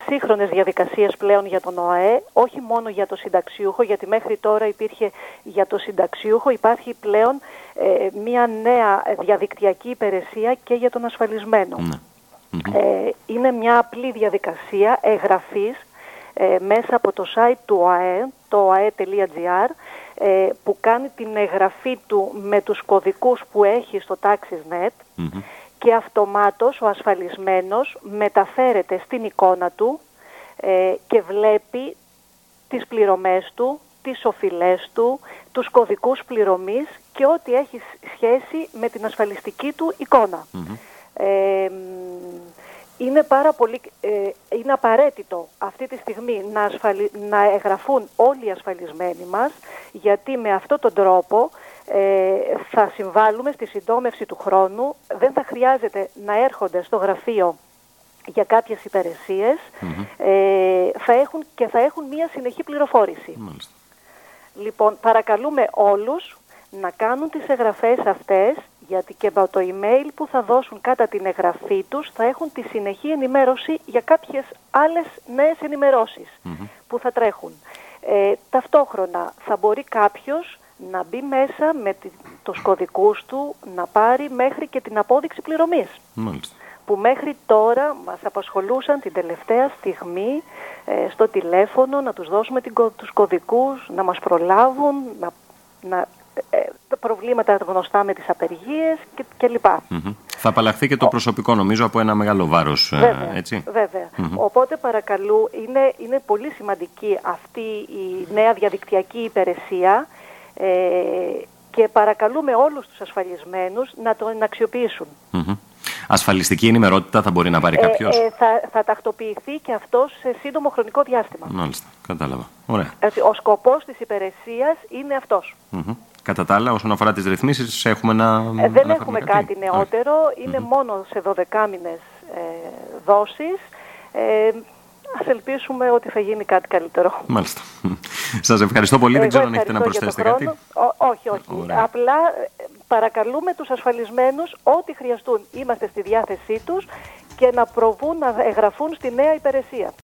σύγχρονες διαδικασίες πλέον για τον ΟΑΕ, όχι μόνο για το συνταξιούχο, γιατί μέχρι τώρα υπήρχε για το συνταξιούχο, υπάρχει πλέον μια νέα διαδικτυακή υπηρεσία και για τον ασφαλισμένο. Είναι μια απλή διαδικασία εγγραφής μέσα από το site του ΟΑΕ, το oae.gr, που κάνει την εγγραφή του με τους κωδικούς που έχει στο TaxisNet και αυτομάτως ο ασφαλισμένος μεταφέρεται στην εικόνα του και βλέπει τις πληρωμές του, τις οφειλές του, τους κωδικούς πληρωμής και ό,τι έχει σχέση με την ασφαλιστική του εικόνα. Είναι είναι απαραίτητο αυτή τη στιγμή να εγγραφούν όλοι οι ασφαλισμένοι μας, γιατί με αυτόν τον τρόπο θα συμβάλλουμε στη συντόμευση του χρόνου, δεν θα χρειάζεται να έρχονται στο γραφείο για κάποιες υπηρεσίες, θα έχουν μία συνεχή πληροφόρηση. Λοιπόν, παρακαλούμε όλους να κάνουν τις εγγραφές αυτές, γιατί και από το email που θα δώσουν κατά την εγγραφή τους θα έχουν τη συνεχή ενημέρωση για κάποιες άλλες νέες ενημερώσεις που θα τρέχουν. Ταυτόχρονα θα μπορεί κάποιος να μπει μέσα με τους κωδικούς του να πάρει μέχρι και την απόδειξη πληρωμής. Που μέχρι τώρα μας απασχολούσαν την τελευταία στιγμή στο τηλέφωνο, να τους δώσουμε τους κωδικούς, να μας προλάβουν, τα προβλήματα γνωστά με τις απεργίες κλπ. Θα απαλλαχθεί και το προσωπικό, νομίζω, από ένα μεγάλο βάρος. Έτσι. Βέβαια. Οπότε είναι πολύ σημαντική αυτή η νέα διαδικτυακή υπηρεσία και παρακαλούμε όλους τους ασφαλισμένους να τον αξιοποιήσουν. Ασφαλιστική ενημερότητα θα μπορεί να πάρει κάποιος? Θα τακτοποιηθεί και αυτό σε σύντομο χρονικό διάστημα. Μάλιστα, κατάλαβα. Ωραία. Ο σκοπός της υπηρεσίας είναι αυτός. Κατά τα άλλα, όσον αφορά τις ρυθμίσεις, έχουμε δεν έχουμε κάτι νεότερο. Είναι μόνο σε 12 μήνες δόσεις. Ας ελπίσουμε ότι θα γίνει κάτι καλύτερο. Μάλιστα. Σας ευχαριστώ πολύ. Δεν ξέρω αν έχετε να προσθέσετε κάτι. Όχι. Απλά παρακαλούμε τους ασφαλισμένους ό,τι χρειαστούν. Είμαστε στη διάθεσή τους και να προβούν να εγγραφούν στη νέα υπηρεσία.